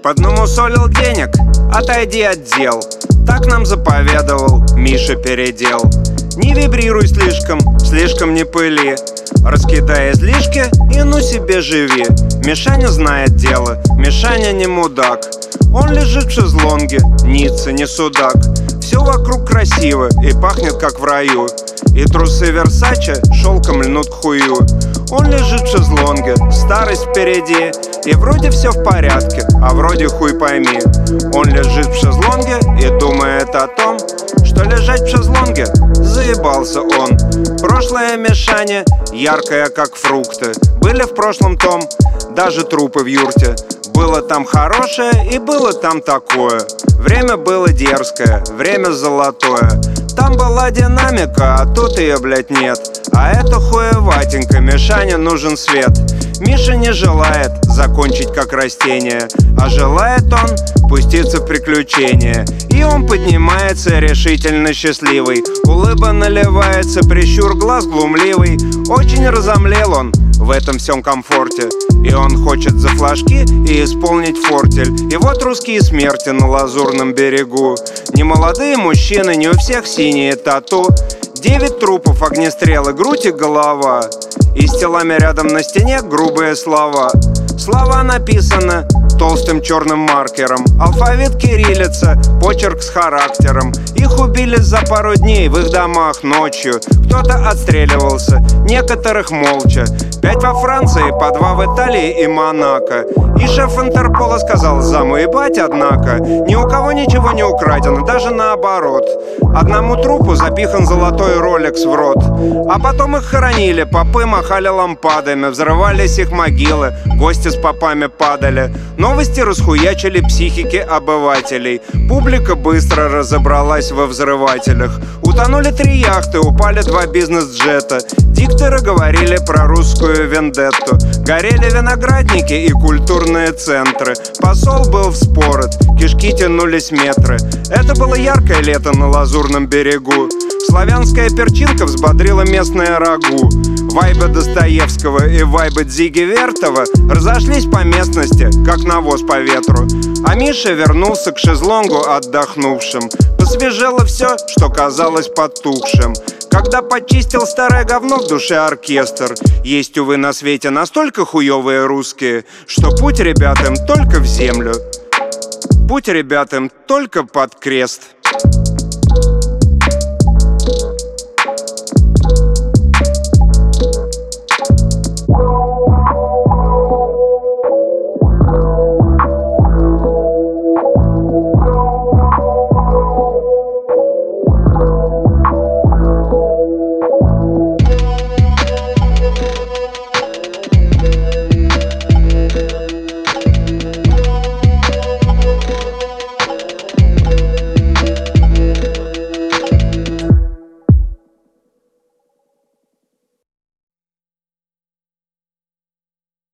Поднамусолил денег, отойди от дел. Так нам заповедовал Миша Передел. Не вибрируй слишком не пыли. Раскидай излишки и ну себе живи. Мишаня знает дело, Мишаня не мудак. Он лежит в шезлонге, Ницца не судак. Все вокруг красиво и пахнет как в раю. И трусы Версаче шелком льнут к хую. Он лежит в шезлонге, старость впереди. И вроде все в порядке, а вроде хуй пойми. Он лежит в шезлонге и думает о том, что лежать в шезлонге заебался он. Прошлое Мишаня яркое, как фрукты. Были в прошлом том даже трупы в юрте. Было там хорошее и было там такое. Время было дерзкое, время золотое. Там была динамика, а тут ее, блядь, нет. А это хуеватенько, Мишане нужен свет. Миша не желает закончить как растение, а желает он пуститься в приключения. И он поднимается решительно счастливый. Улыба наливается, прищур глаз глумливый. Очень разомлел он в этом всем комфорте. И он хочет за флажки и исполнить фортель. И вот русские смерти на лазурном берегу. Не молодые мужчины, не у всех синие тату. 9 трупов, огнестрелы, грудь и голова. И с телами рядом на стене грубые слова. Слова написаны толстым черным маркером. Алфавит кириллица, почерк с характером. Их убили за пару дней в их домах ночью. Кто-то отстреливался, некоторых молча. 5 во Франции, по 2 в Италии и Монако. И шеф Интерпола сказал: заму ебать, однако ни у кого ничего не украдено, даже наоборот. Одному трупу запихан золотой роликс в рот. А потом их хоронили, попы махали лампадами. Взрывались их могилы, гости с попами падали. Новости расхуячили психики обывателей. Публика быстро разобралась во взрывателях. Утонули 3 яхты, упали 2 бизнес-джета. Дикторы говорили про русскую вендетту. Горели виноградники и культурные центры. Посол был вспорот, кишки тянулись метры. Это было яркое лето на лазурном берегу. Славянская перчинка взбодрила местное рагу. Вайбы Достоевского и вайбы Дзиги Вертова разошлись по местности, как навоз по ветру. А Миша вернулся к шезлонгу отдохнувшим. Посвежело все, что казалось потухшим. Когда почистил старое говно в душе оркестр. Есть, увы, на свете настолько хуёвые русские, что путь ребятам только в землю. Путь ребятам только под крест.